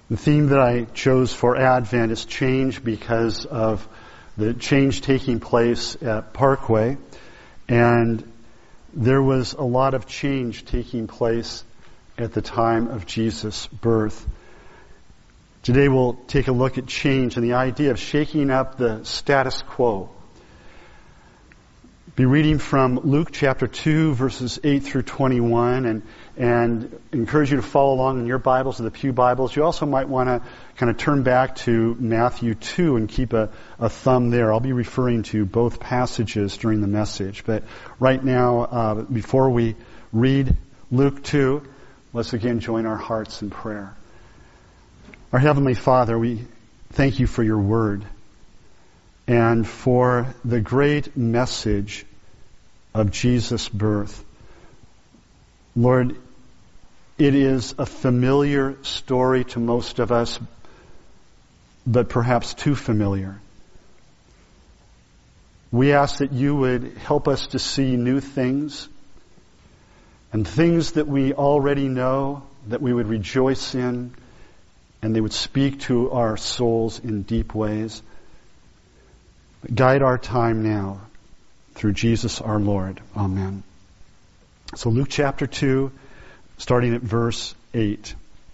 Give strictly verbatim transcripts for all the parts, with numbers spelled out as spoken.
The theme that I chose for Advent is change because of the change taking place at Parkway. And there was a lot of change taking place at the time of Jesus' birth. Today we'll take a look at change and the idea of shaking up the status quo. Be reading from Luke chapter two, verses eight through twenty-one, and and encourage you to follow along in your Bibles or the Pew Bibles. You also might want to kind of turn back to Matthew two and keep a, a thumb there. I'll be referring to both passages during the message. But right now, uh, before we read Luke two, let's again join our hearts in prayer. Our Heavenly Father, we thank you for your word and for the great message of Jesus' birth. Lord, it is a familiar story to most of us, but perhaps too familiar. We ask that you would help us to see new things and things that we already know, that we would rejoice in, and they would speak to our souls in deep ways. Guide our time now through Jesus our Lord. Amen. So Luke chapter two, starting at verse eight.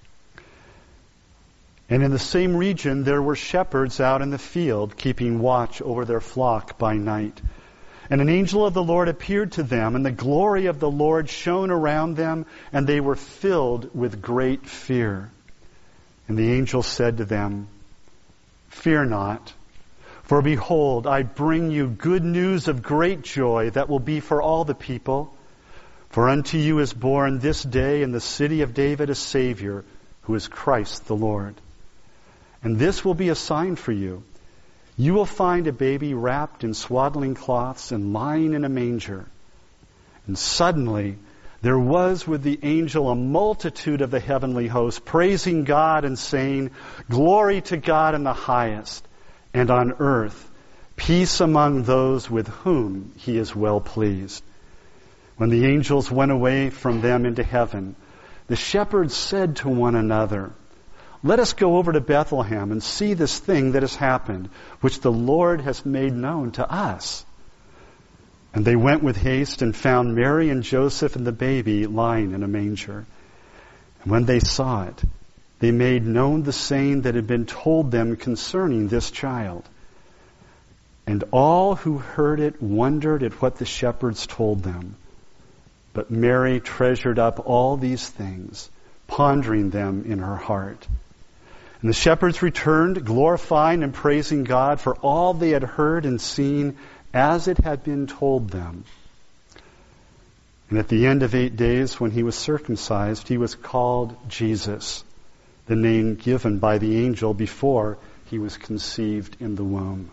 And in the same region there were shepherds out in the field, keeping watch over their flock by night. And an angel of the Lord appeared to them, and the glory of the Lord shone around them, and they were filled with great fear. And the angel said to them, "Fear not. For behold, I bring you good news of great joy that will be for all the people. For unto you is born this day in the city of David a Savior, who is Christ the Lord. And this will be a sign for you. You will find a baby wrapped in swaddling cloths and lying in a manger." And suddenly there was with the angel a multitude of the heavenly host, praising God and saying, "Glory to God in the highest, and on earth, peace among those with whom he is well pleased." When the angels went away from them into heaven, the shepherds said to one another, "Let us go over to Bethlehem and see this thing that has happened, which the Lord has made known to us." And they went with haste and found Mary and Joseph and the baby lying in a manger. And when they saw it, they made known the saying that had been told them concerning this child. And all who heard it wondered at what the shepherds told them. But Mary treasured up all these things, pondering them in her heart. And the shepherds returned, glorifying and praising God for all they had heard and seen as it had been told them. And at the end of eight days, when he was circumcised, he was called Jesus, the name given by the angel before he was conceived in the womb.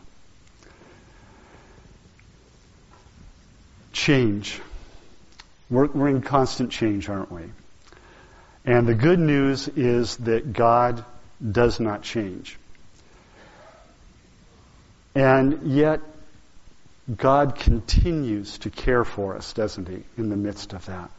Change. We're, we're in constant change, aren't we? And the good news is that God does not change. And yet, God continues to care for us, doesn't he, in the midst of that?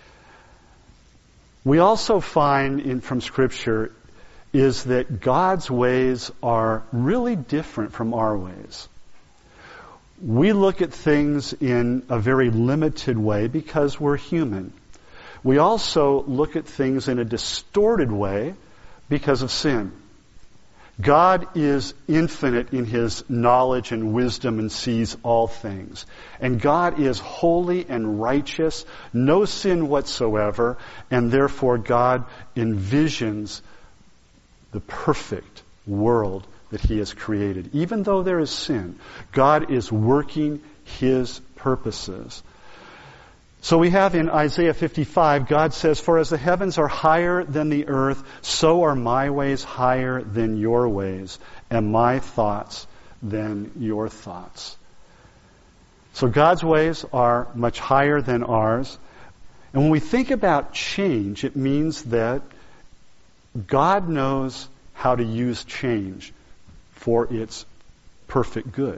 We also find in from Scripture is that God's ways are really different from our ways. We look at things in a very limited way because we're human. We also look at things in a distorted way because of sin. God is infinite in His knowledge and wisdom and sees all things. And God is holy and righteous, no sin whatsoever, and therefore God envisions the perfect world that He has created. Even though there is sin, God is working His purposes. So we have in Isaiah fifty-five, God says, "For as the heavens are higher than the earth, so are my ways higher than your ways, and my thoughts than your thoughts." So God's ways are much higher than ours. And when we think about change, it means that God knows how to use change for its perfect good.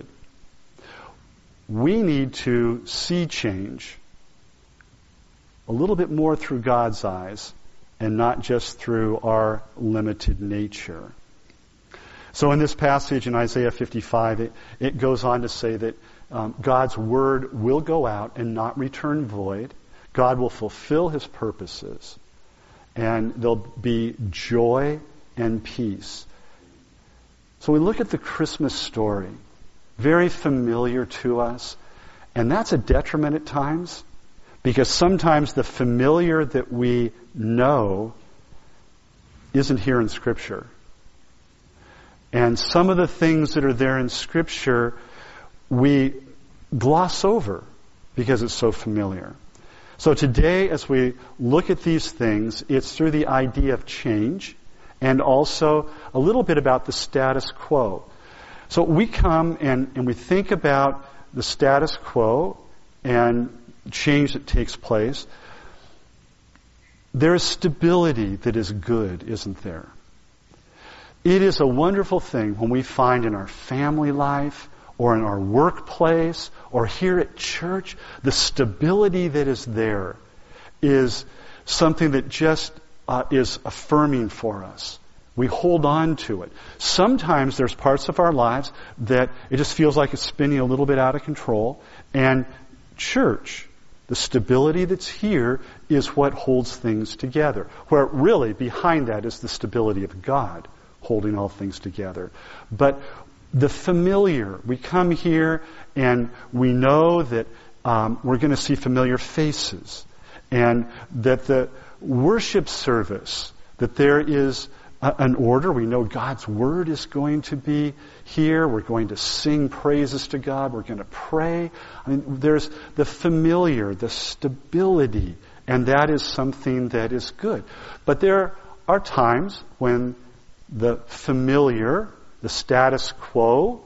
We need to see change a little bit more through God's eyes and not just through our limited nature. So in this passage in Isaiah fifty-five, it, it goes on to say that um, God's word will go out and not return void. God will fulfill his purposes, and there'll be joy and peace. So we look at the Christmas story, very familiar to us, and that's a detriment at times, because sometimes the familiar that we know isn't here in Scripture. And some of the things that are there in Scripture we gloss over because it's so familiar. So today, as we look at these things, it's through the idea of change and also a little bit about the status quo. So we come and, and we think about the status quo and change that takes place. There is stability that is good, isn't there? It is a wonderful thing when we find in our family life or in our workplace or here at church, the stability that is there is something that just uh, is affirming for us. We hold on to it. Sometimes there's parts of our lives that it just feels like it's spinning a little bit out of control. And church, the stability that's here is what holds things together. Where really behind that is the stability of God holding all things together. But the familiar, we come here and we know that um, we're going to see familiar faces, and that the worship service, that there is a, an order. We know God's Word is going to be here. We're going to sing praises to God. We're going to pray. I mean, there's the familiar, the stability, and that is something that is good. But there are times when the familiar, the status quo,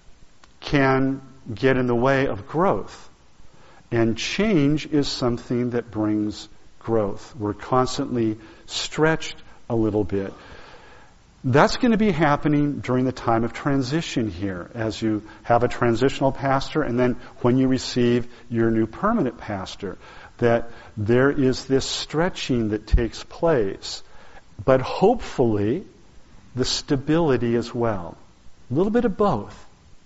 can get in the way of growth. And change is something that brings growth. We're constantly stretched a little bit. That's going to be happening during the time of transition here, as you have a transitional pastor and then when you receive your new permanent pastor, that there is this stretching that takes place. But hopefully, the stability as well. A little bit of both.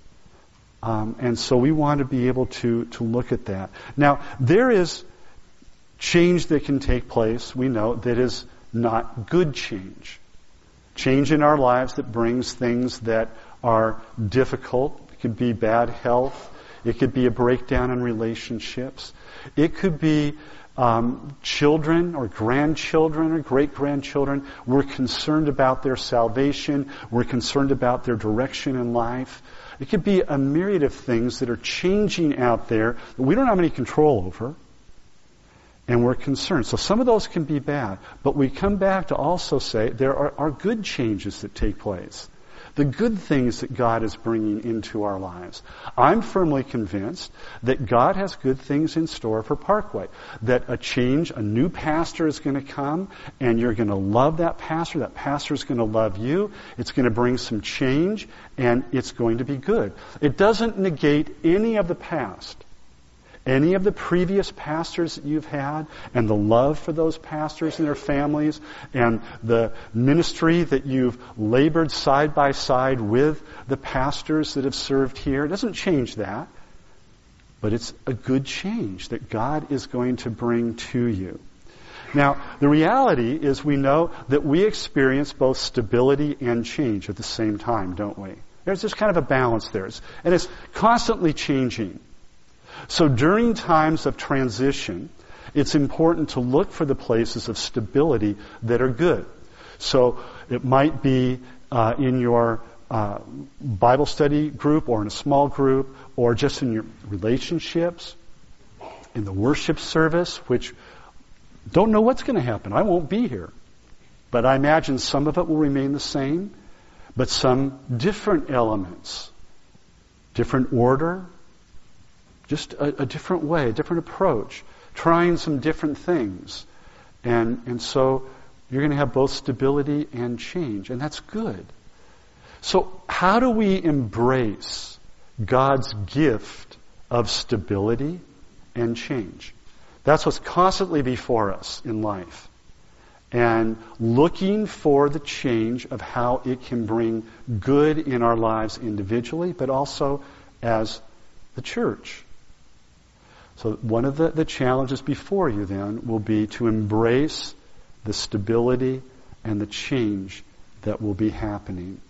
Um, and so we want to be able to, to look at that. Now, there is change that can take place, we know, that is not good change. Change in our lives that brings things that are difficult. It could be bad health. It could be a breakdown in relationships. It could be Um, children or grandchildren or great-grandchildren. We're concerned about their salvation. We're concerned about their direction in life. It could be a myriad of things that are changing out there that we don't have any control over, and we're concerned. So some of those can be bad, but we come back to also say there are, are good changes that take place. The good things that God is bringing into our lives. I'm firmly convinced that God has good things in store for Parkway. That a change, a new pastor is going to come, and you're going to love that pastor. That pastor is going to love you. It's going to bring some change, and it's going to be good. It doesn't negate any of the past. Any of the previous pastors that you've had, and the love for those pastors and their families, and the ministry that you've labored side by side with the pastors that have served here. It doesn't change that. But it's a good change that God is going to bring to you. Now, the reality is we know that we experience both stability and change at the same time, don't we? There's just kind of a balance there. And it's constantly changing. So during times of transition, it's important to look for the places of stability that are good. So it might be uh, in your uh, Bible study group or in a small group or just in your relationships, in the worship service, which don't know what's going to happen. I won't be here. But I imagine some of it will remain the same, but some different elements, different order, just a, a different way, a different approach, trying some different things. And, and so you're going to have both stability and change, and that's good. So how do we embrace God's gift of stability and change? That's what's constantly before us in life. and looking for the change of how it can bring good in our lives individually, but also as the church. So one of the, the challenges before you then will be to embrace the stability and the change that will be happening.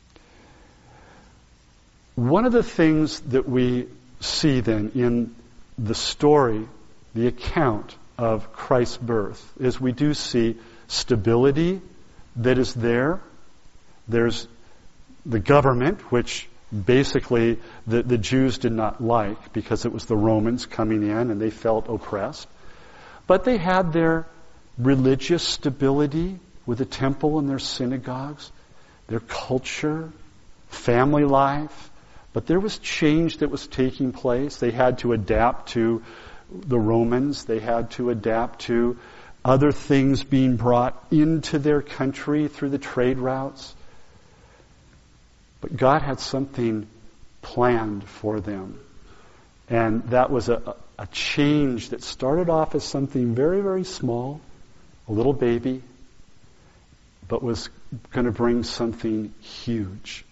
One of the things that we see then in the story, the account of Christ's birth, is we do see stability that is there. There's the government, which basically the, the Jews did not like because it was the Romans coming in and they felt oppressed. But they had their religious stability with the temple and their synagogues, their culture, family life. But there was change that was taking place. They had to adapt to the Romans. They had to adapt to other things being brought into their country through the trade routes. But God had something planned for them. And that was a, a change that started off as something very, very small, a little baby, but was going to bring something huge.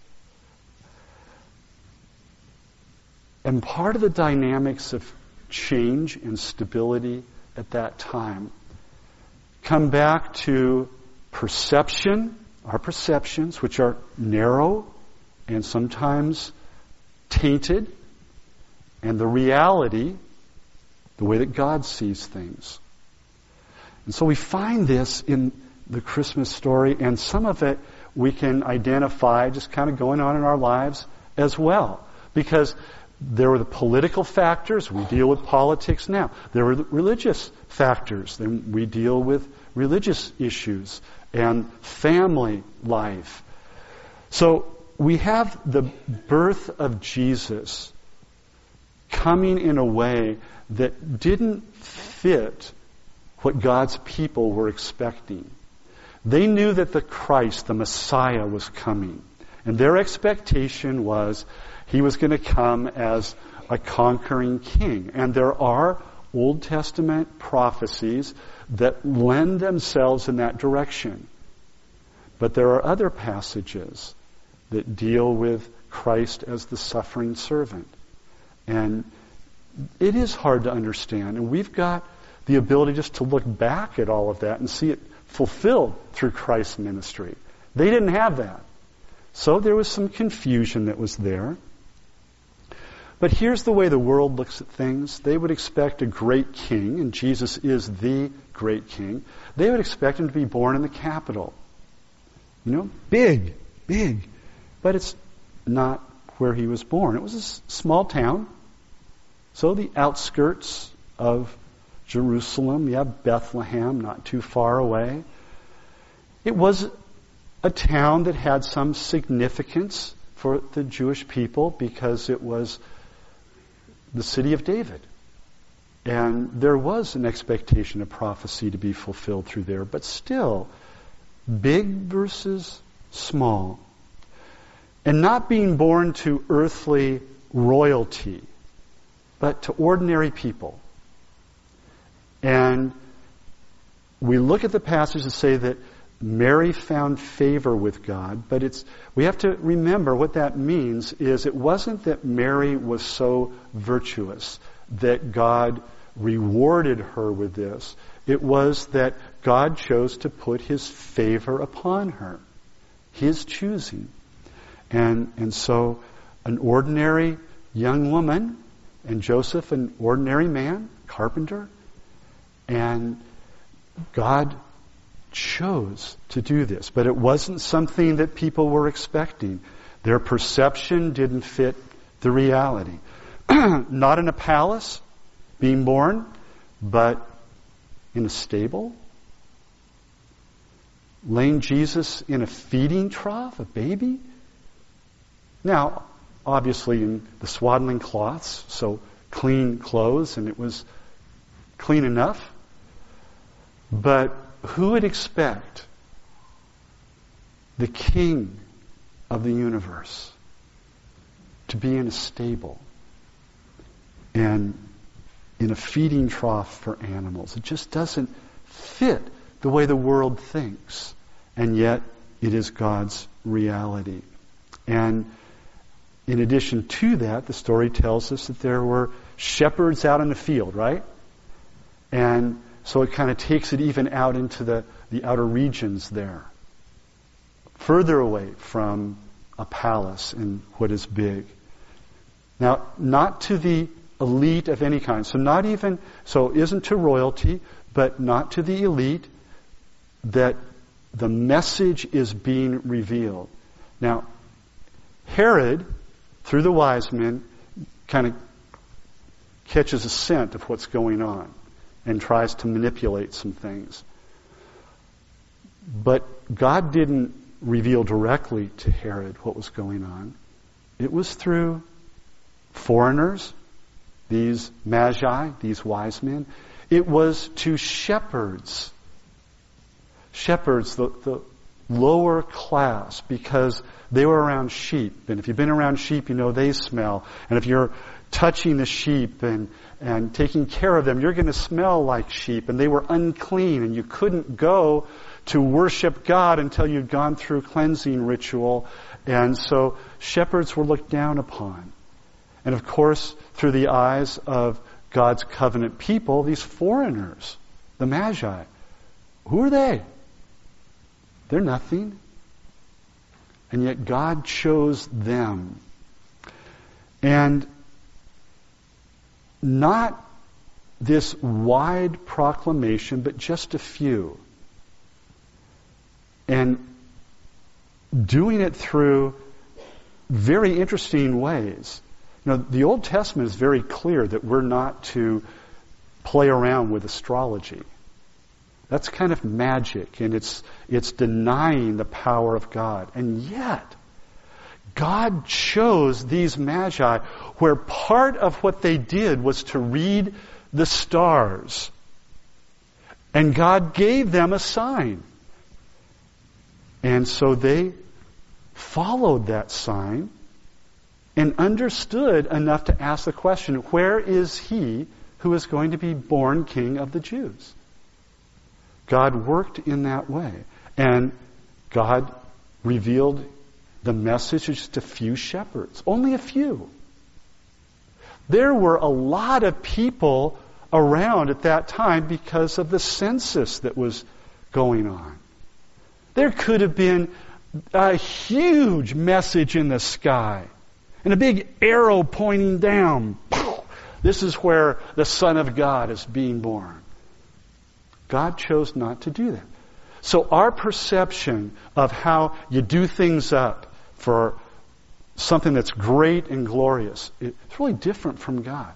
And part of the dynamics of change and stability at that time come back to perception, our perceptions, which are narrow and sometimes tainted, and the reality, the way that God sees things. And so we find this in the Christmas story, and some of it we can identify just kind of going on in our lives as well. Because there were the political factors. We deal with politics now. There were the religious factors. Then we deal with religious issues and family life. So we have the birth of Jesus coming in a way that didn't fit what God's people were expecting. They knew that the Christ, the Messiah, was coming. And their expectation was He was going to come as a conquering king. And there are Old Testament prophecies that lend themselves in that direction. But there are other passages that deal with Christ as the suffering servant. And it is hard to understand. And we've got the ability just to look back at all of that and see it fulfilled through Christ's ministry. They didn't have that. So there was some confusion that was there. But here's the way the world looks at things. They would expect a great king, and Jesus is the great king. They would expect him to be born in the capital. You know, big, big. But it's not where he was born. It was a small town. So the outskirts of Jerusalem, you have Bethlehem, not too far away. It was a town that had some significance for the Jewish people because it was the city of David. And there was an expectation of prophecy to be fulfilled through there. But still, big versus small. And not being born to earthly royalty, but to ordinary people. And we look at the passage to say that Mary found favor with God, but it's we have to remember what that means is it wasn't that Mary was so virtuous that God rewarded her with this. It was that God chose to put His favor upon her, His choosing. And, and so an ordinary young woman and Joseph, an ordinary man, carpenter, and God chose to do this. But it wasn't something that people were expecting. Their perception didn't fit the reality. Not in a palace, being born, but in a stable. Laying Jesus in a feeding trough, a baby. Now, obviously in the swaddling cloths, so clean clothes, and it was clean enough. But who would expect the King of the universe to be in a stable and in a feeding trough for animals? It just doesn't fit the way the world thinks. And yet, it is God's reality. And in addition to that, the story tells us that there were shepherds out in the field, right? And so it kind of takes it even out into the, the outer regions there. Further away from a palace and what is big. Now, not to the elite of any kind. So not even, so isn't to royalty, but not to the elite, that the message is being revealed. Now, Herod, through the wise men, kind of catches a scent of what's going on and tries to manipulate some things. But God didn't reveal directly to Herod what was going on. It was through foreigners, these magi, these wise men. It was to shepherds. Shepherds, the, the lower class, because they were around sheep. And if you've been around sheep, you know they smell. And if you're touching the sheep and, and taking care of them, you're going to smell like sheep. And they were unclean, and you couldn't go to worship God until you'd gone through cleansing ritual. And so shepherds were looked down upon. And of course, through the eyes of God's covenant people, these foreigners, the Magi, who are they? They're nothing. And yet God chose them. And not this wide proclamation, but just a few. And doing it through very interesting ways. You know, the Old Testament is very clear that we're not to play around with astrology. That's kind of magic, and it's it's denying the power of God. And yet, God chose these magi where part of what they did was to read the stars. And God gave them a sign. And so they followed that sign and understood enough to ask the question, where is he who is going to be born King of the Jews? God worked in that way. And God revealed the message to just a few shepherds. Only a few. There were a lot of people around at that time because of the census that was going on. There could have been a huge message in the sky and a big arrow pointing down. This is where the Son of God is being born. God chose not to do that. So our perception of how you do things up for something that's great and glorious, it's really different from God.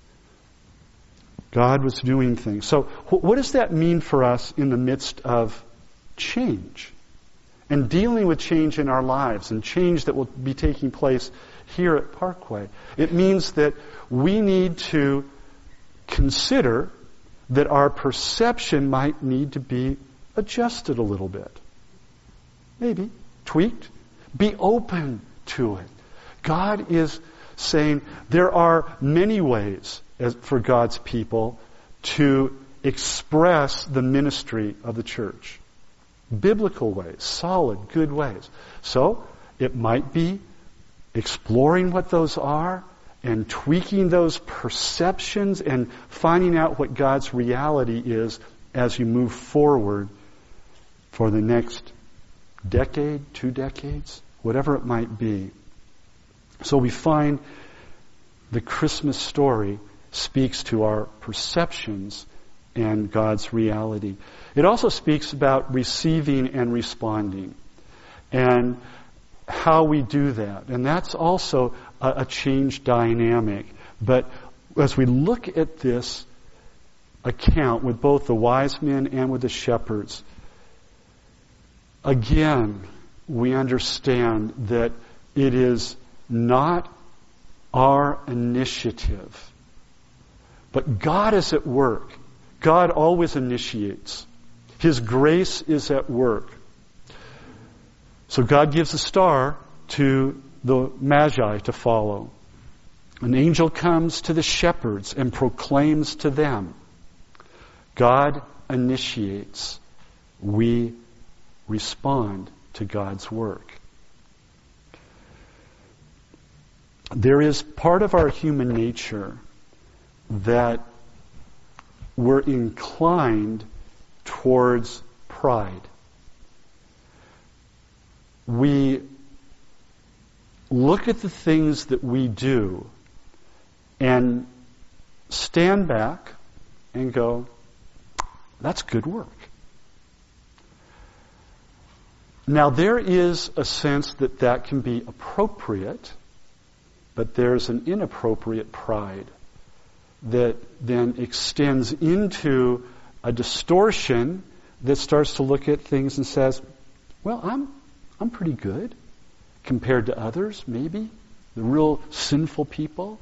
God was doing things. So what does that mean for us in the midst of change? And dealing with change in our lives and change that will be taking place here at Parkway. It means that we need to consider that our perception might need to be adjusted a little bit. Maybe tweaked. Be open to it. God is saying there are many ways as, for God's people to express the ministry of the church. Biblical ways, solid, good ways. So it might be exploring what those are and tweaking those perceptions and finding out what God's reality is as you move forward for the next decade, two decades, whatever it might be. So we find the Christmas story speaks to our perceptions and God's reality. It also speaks about receiving and responding and how we do that. And that's also a, a changed dynamic. But as we look at this account with both the wise men and with the shepherds, again, we understand that it is not our initiative, but God is at work. God always initiates. His grace is at work. So God gives a star to the Magi to follow. An angel comes to the shepherds and proclaims to them. God initiates. we respond to God's work. There is part of our human nature that we're inclined towards pride. We look at the things that we do and stand back and go, that's good work. Now, there is a sense that that can be appropriate, but there's an inappropriate pride that then extends into a distortion that starts to look at things and says, well, I'm I'm pretty good compared to others, maybe, the real sinful people.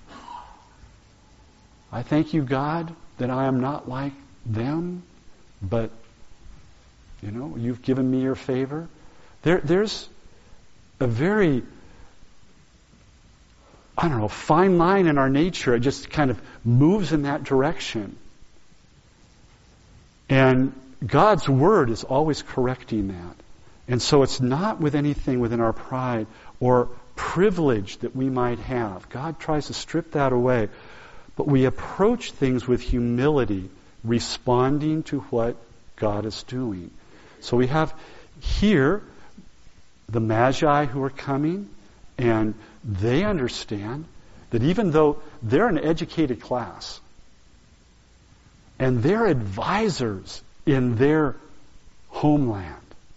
I thank you, God, that I am not like them, but, you know, you've given me your favor. There, there's a very, I don't know, fine line in our nature. It just kind of moves in that direction. And God's Word is always correcting that. And so it's not with anything within our pride or privilege that we might have. God tries to strip that away. But we approach things with humility, responding to what God is doing. So we have here the Magi who are coming, and they understand that even though they're an educated class, and they're advisors in their homeland,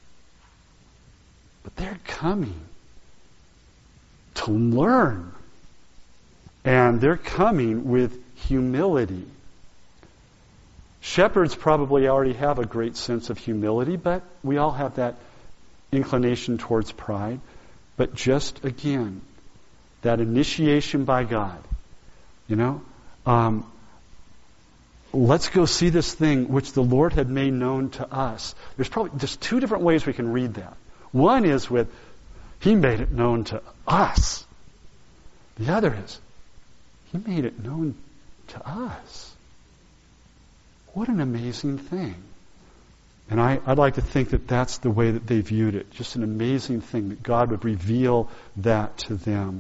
but they're coming to learn. And they're coming with humility. Shepherds probably already have a great sense of humility, but we all have that inclination towards pride. But just again, that initiation by God. You know, um, let's go see this thing which the Lord had made known to us. There's probably just two different ways we can read that. One is with, He made it known to us. The other is, He made it known to us. What an amazing thing. And I, I'd like to think that that's the way that they viewed it. Just an amazing thing that God would reveal that to them.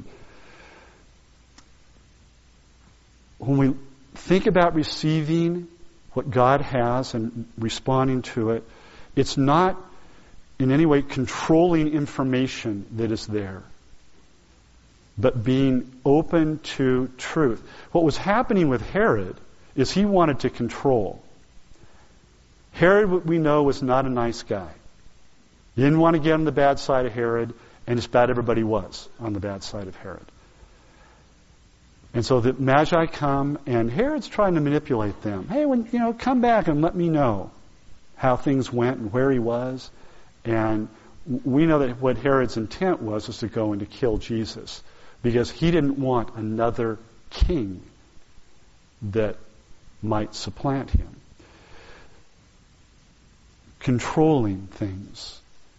When we think about receiving what God has and responding to it, it's not in any way controlling information that is there, but being open to truth. What was happening with Herod is he wanted to control. Herod, we know, was not a nice guy. He didn't want to get on the bad side of Herod, and it's bad everybody was on the bad side of Herod. And so the Magi come, and Herod's trying to manipulate them. Hey, when you know, come back and let me know how things went and where he was. And we know that what Herod's intent was was to go and to kill Jesus, because he didn't want another king that might supplant him. Controlling things.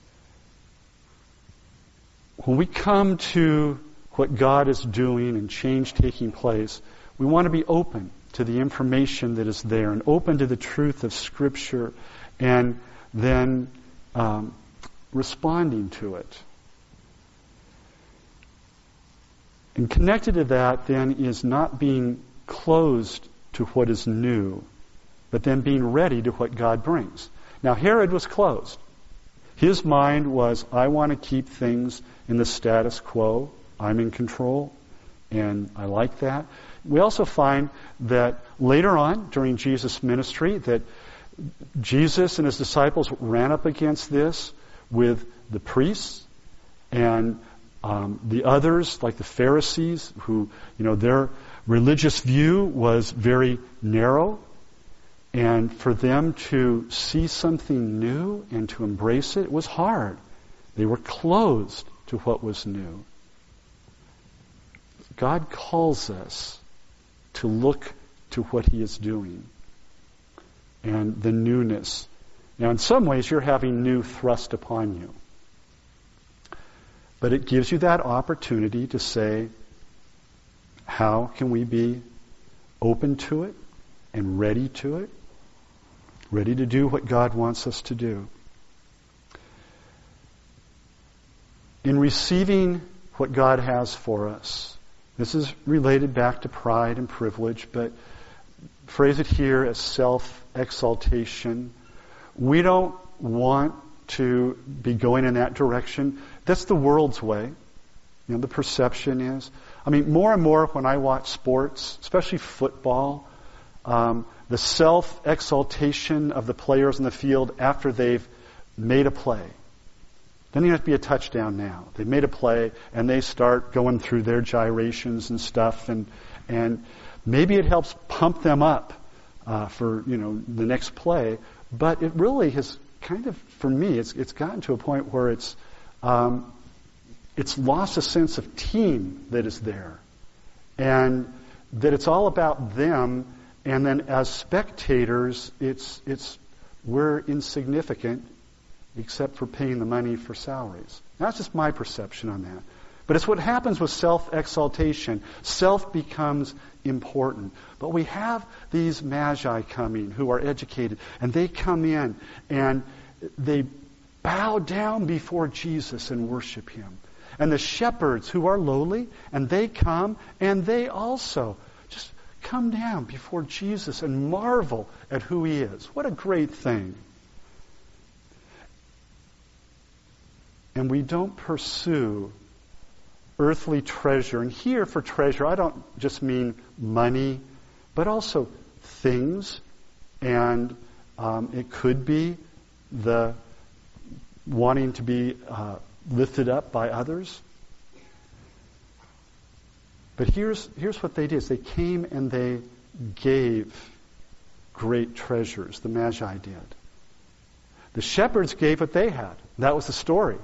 When we come to what God is doing and change taking place, we want to be open to the information that is there and open to the truth of Scripture, and then um, responding to it. And connected to that then is not being closed to what is new, but then being ready to what God brings. Now, Herod was closed. His mind was, I want to keep things in the status quo. I'm in control, and I like that. We also find that later on, during Jesus' ministry, that Jesus and his disciples ran up against this with the priests and um, the others, like the Pharisees, who, you know, their religious view was very narrow. And for them to see something new and to embrace it, it was hard. They were closed to what was new. God calls us to look to what He is doing and the newness. Now, in some ways, you're having new thrust upon you. But it gives you that opportunity to say, how can we be open to it and ready to it? ready to do what God wants us to do. In receiving what God has for us, this is related back to pride and privilege, but phrase it here as self-exaltation. We don't want to be going in that direction. That's the world's way. You know, the perception is. I mean, more and more when I watch sports, especially football, um, the self-exaltation of the players in the field after they've made a play. Doesn't even have to be a touchdown now. They've made a play and they start going through their gyrations and stuff, and and maybe it helps pump them up uh, for you know the next play. But it really has kind of, for me, it's it's gotten to a point where it's um, it's lost a sense of team that is there, and that it's all about them. And then as spectators, it's it's we're insignificant, except for paying the money for salaries. That's just my perception on that. But it's what happens with self-exaltation. Self becomes important. But we have these magi coming who are educated, and they come in and they bow down before Jesus and worship Him. And the shepherds who are lowly, and they come and they also just come down before Jesus and marvel at who He is. What a great thing. And we don't pursue earthly treasure. And here for treasure, I don't just mean money, but also things. And um, it could be the wanting to be uh, lifted up by others. But here's here's what they did. Is they came and they gave great treasures. The Magi did. The shepherds gave what they had. That was the story.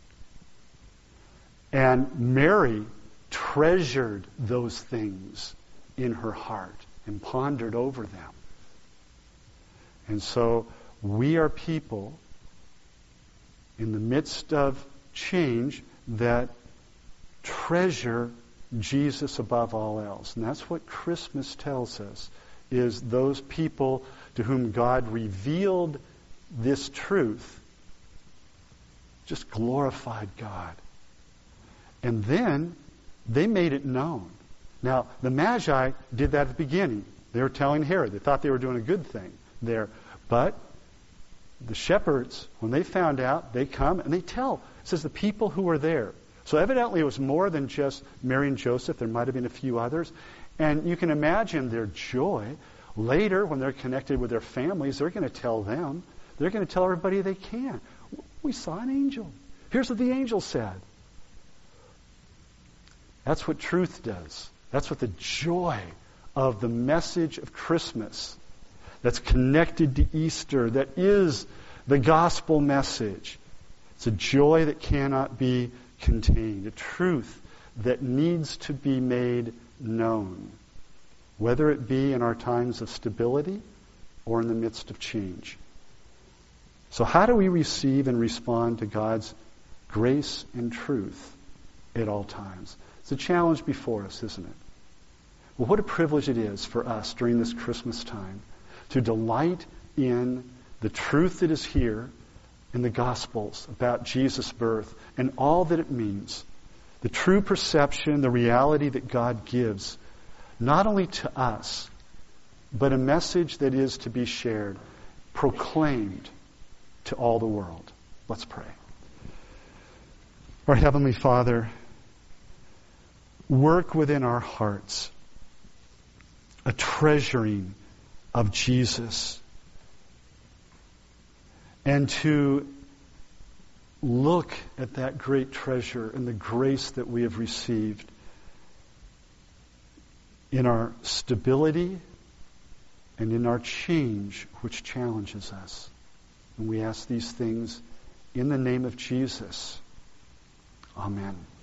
And Mary treasured those things in her heart and pondered over them. And so we are people in the midst of change that treasure Jesus above all else. And that's what Christmas tells us, is those people to whom God revealed this truth just glorified God. And then they made it known. Now, the Magi did that at the beginning. They were telling Herod. They thought they were doing a good thing there. But the shepherds, when they found out, they come and they tell. It says the people who were there. So evidently it was more than just Mary and Joseph. There might have been a few others. And you can imagine their joy. Later, when they're connected with their families, they're going to tell them. They're going to tell everybody they can. We saw an angel. Here's what the angel said. That's what truth does. That's what the joy of the message of Christmas that's connected to Easter, that is the gospel message. It's a joy that cannot be contained, a truth that needs to be made known, whether it be in our times of stability or in the midst of change. So how do we receive and respond to God's grace and truth at all times? It's a challenge before us, isn't it? Well, what a privilege it is for us during this Christmas time to delight in the truth that is here in the Gospels about Jesus' birth and all that it means. The true perception, the reality that God gives, not only to us, but a message that is to be shared, proclaimed to all the world. Let's pray. Our Heavenly Father, work within our hearts a treasuring of Jesus, and to look at that great treasure and the grace that we have received in our stability and in our change, which challenges us. And we ask these things in the name of Jesus. Amen.